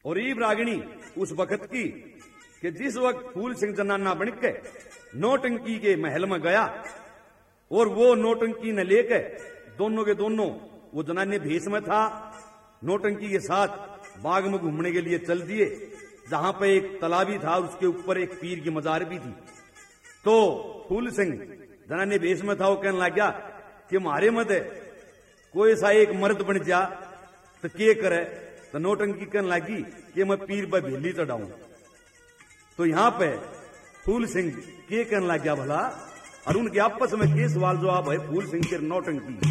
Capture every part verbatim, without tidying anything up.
और ईब रागिणी उस वक्त की कि जिस वक्त फूल सिंह जनाना बन के नौटंकी के महल में गया और वो नौटंकी ने लेके दोनों के दोनों वो जनाने भेष में था, नौटंकी के साथ बाग में घूमने के लिए चल दिए, जहां पे एक तालाबी था उसके ऊपर एक पीर की मजार भी थी। तो फूल सिंह जनाने भेष में था, वो कहने लग गया कि हमारे मत कोई सा एक मर्द बन जा तो के करे। तो नौटंकी कहने लगी कि मैं पीर पर भेली चढ़ाऊं। तो यहां पे फूल सिंह के कहने लग गया भला, और उनके आपस में के सवाल जवाब है फूल सिंह के नौटंकी।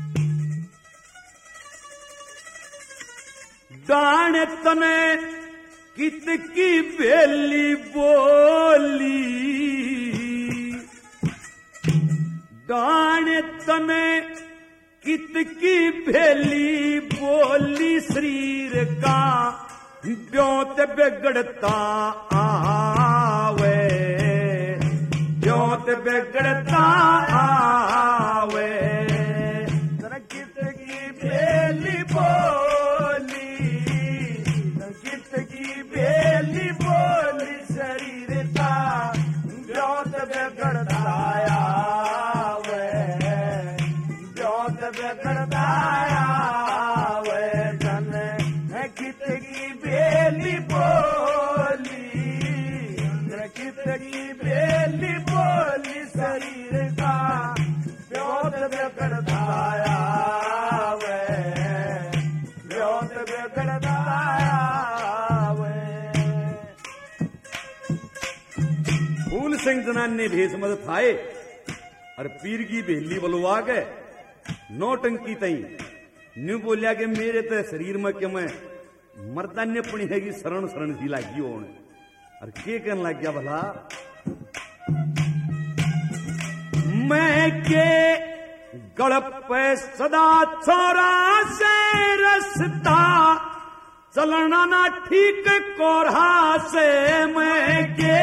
डाण तने कित की बेली बोली, डाण तने कित की बेली बोली, शरीर का ब्योत बिगड़ता आवे, ब्योत बिगड़ता आवे। कित की बेली बोली, कित की बेली बोली, शरीर का ब्योत बिगड़ता आवे, ब्योत बिगड़ता आवे। जन कित की बेली बोली, कित की बेली बोली, शरीर का ब्योत बिगड़ता आवे, ब्योत बिगड़ता आवे। फूल सिंह जनाने भेष मत थाए और पीर की बेली बलवा के नौटंकी तई न्यू बोलिया कि मेरे तो शरीर में क्या मैं मर्दान्य पड़ी है कि शरण शरण सी लागी हो। और के कहने लग गया भला, मैं के गड़प सदा छोरा से रसता, चलना ना ठीक कोरहा से। मैं के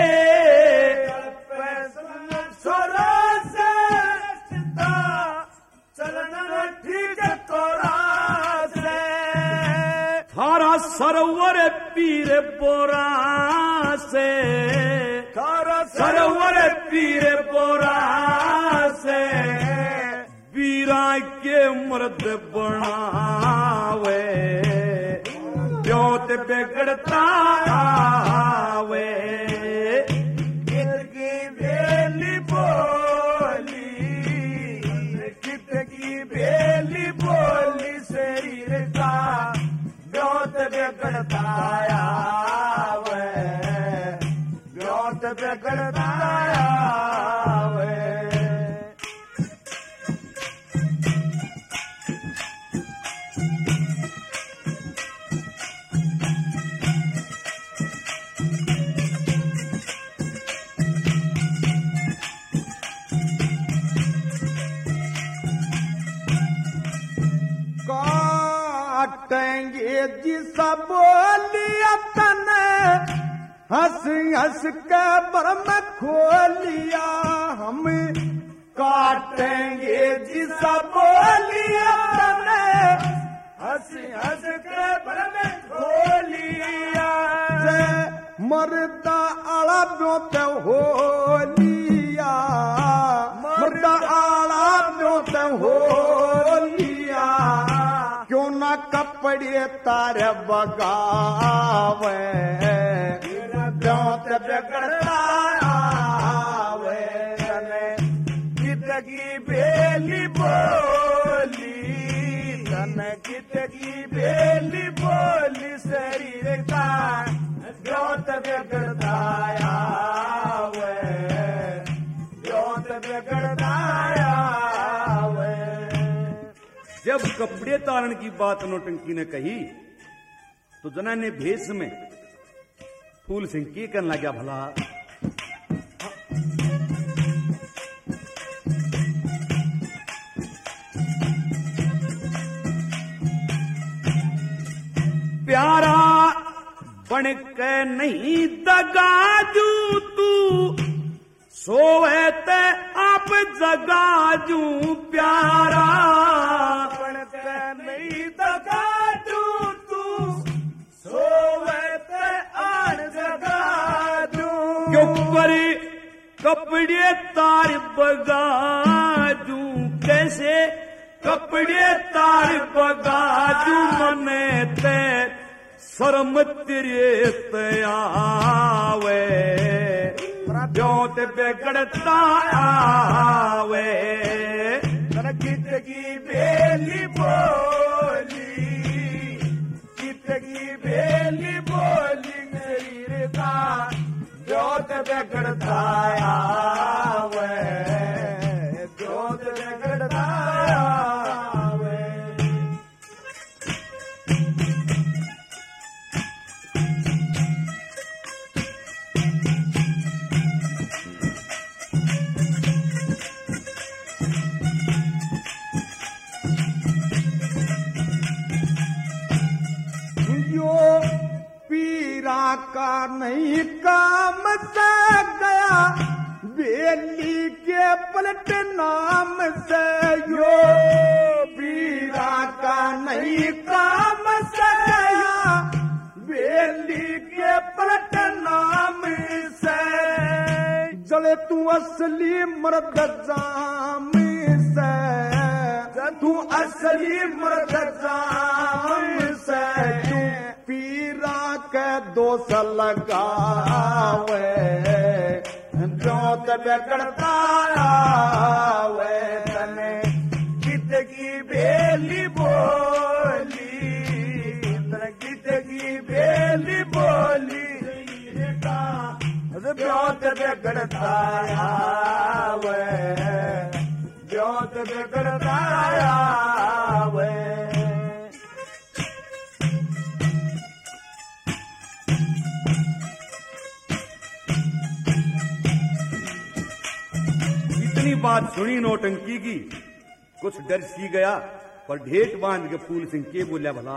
छोरा से रसता, चलना ना ठीक कोरहा से। थारा सरोवर पीर बोरा से, थारा सरोवर पीर बोरा से। वीरा के मर्द बनावे, ब्योत बिगड़ता आवे। कित की बेली बोली, कित की बेली बोली, शरीर का ब्योत बिगड़ता आवे, ब्योत बिगड़ता आवे। काटेंगे जिसा बोलिया तने, हंस हंस के बरम खोलिया। हम काटेंगे जिसा बोलिया तने, हंस हंस के बरम खोलिया। मरदा आला ब्योत होलिया, मरदा आला ब्योत होलिया। क्यों ना कपड़े तारे बगावे, ब्योत बिगड़ता आवे। कित की बेली बोली, कित की बेली बोली, शरीर का ब्योत बिगड़ता आवे, ब्योत बिगड़ता आवे। जब कपड़े तारण की बात नौटंकी ने कही तो जनाने भेष में फूल सिंह के कहने लगा भला, प्यारा बन के नहीं दगाजू तू, सोए ते आप जगाजू। प्यारा बन के नहीं दगाजू तू, सोए क्यों करे कपड़े तार बगा दूं, कैसे कपड़े तार बगा दूं, मने ते शर्म तेरे आवे, ब्योत बिगड़ता आवे। गीत की बेली बोली, गीत की बेली बोली, शरीर का ब्योत बिगड़ता आवे, ब्योत बिगड़ता आवे। पीरा का नहीं काम से गया, बेली के पलट नाम से, यो पीरा का नहीं काम से गया, बेली के पलट नाम से। जले तू असली मर्द जाम से, तू असली मर्द जाम से, तू पीरा के दोष लगावे, ब्योत बिगड़ता आवे। तने गीत की बेली बोली, तने गीत की बेली बोली, ब्योत बिगड़ता आवे, ब्योत बिगड़ता आवे। इतनी बात सुनी नौटंकी की, कुछ डर सी गया, पर ढेट बांध के फूल सिंह के बोलिया, भला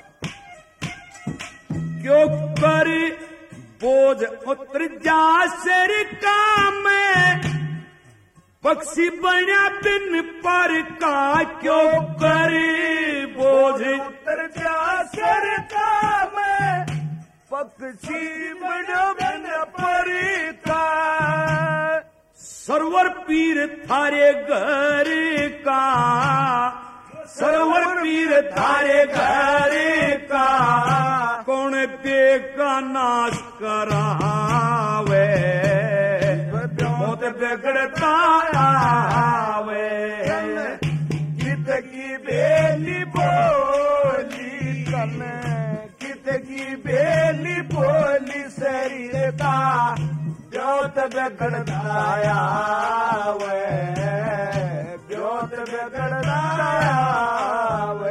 क्यों कर बोझ उतर जा सिर का, मैं पक्षी बना बिन पर का, क्यों कर बोझ उतर जा सिर का, मैं पक्षी बना बिन पर का। सरवर पीर थारे घर का, सरवर पीर थारे घर का, कौन बेका नाश करावे, ब्योत बिगड़ता आवे। गीत की बेली बोली, कन गीत की बेली बोली, शरीर का ब्योत बिगड़ता आवे, ब्योत बिगड़ता आवे।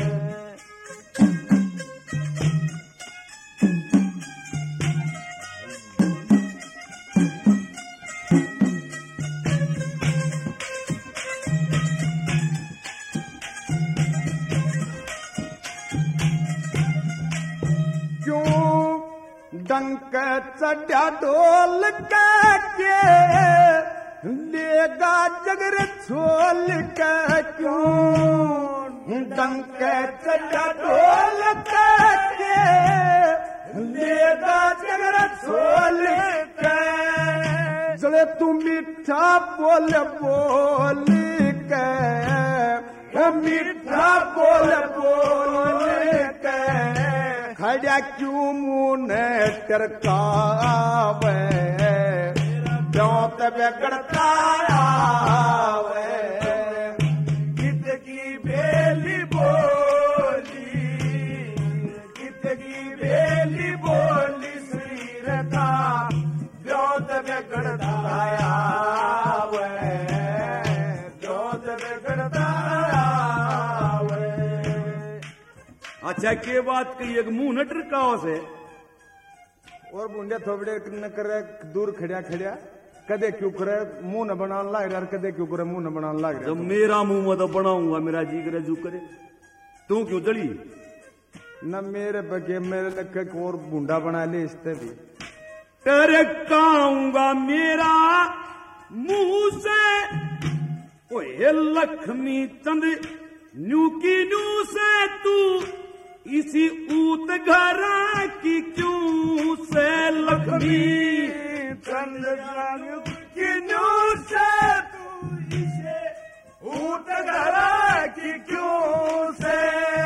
डंक चढ़ा ढोल के लेगा जगर छोल के, क्यों डंक चढ़ा ढोल के लेगा जगर छोल के। जले तू मीठा बोल बोल के, मीठा बोल बोल के, खड़ा क्यों मुंह टरकावे, ब्योत बिगड़ता आवे। गीत की बेली बोली, गीत की बेली बोली, शरीर का ब्योत बिगड़ता आवे, ब्योत बिगड़ता आवे। अच्छा के बात कही, एक मुंह न टरकाओ से, और बुंडे थोबड़े न करे, दूर खड़िया खड़िया, कदे क्यों करे मुंह न बनाने लाग रहा, कदे क्यों करे मुंह न बनाने लाग रहा। जब मेरा मुंह में तो बनाऊंगा, मेरा जी करे जू करे, तू क्यों जड़ी न मेरे बगे मेरे लगे और बुंडा बना ले, इससे भी टरकाऊंगा मेरा मुंह से। ओए लक्ष्मी चंद न्यू की नू से, तू इसी ऊत घरा की क्यों से, लक्ष्मी रंग जानियो कि न्यू से तू इसे ऊट घरा की क्यों से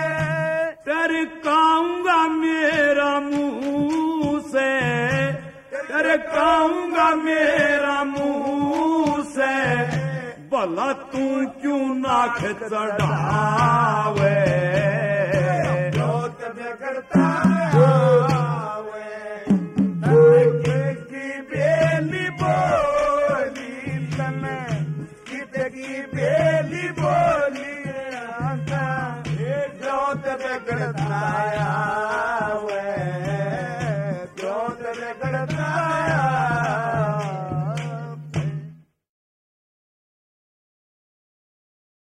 टरकाऊंगा मेरा मुंह से, टरकाऊंगा मेरा मुंह से, भला तू क्यों नाक चढ़ावे जोत करता आवे ताके की बेली बोली तने किते की बेली बोली जोत करता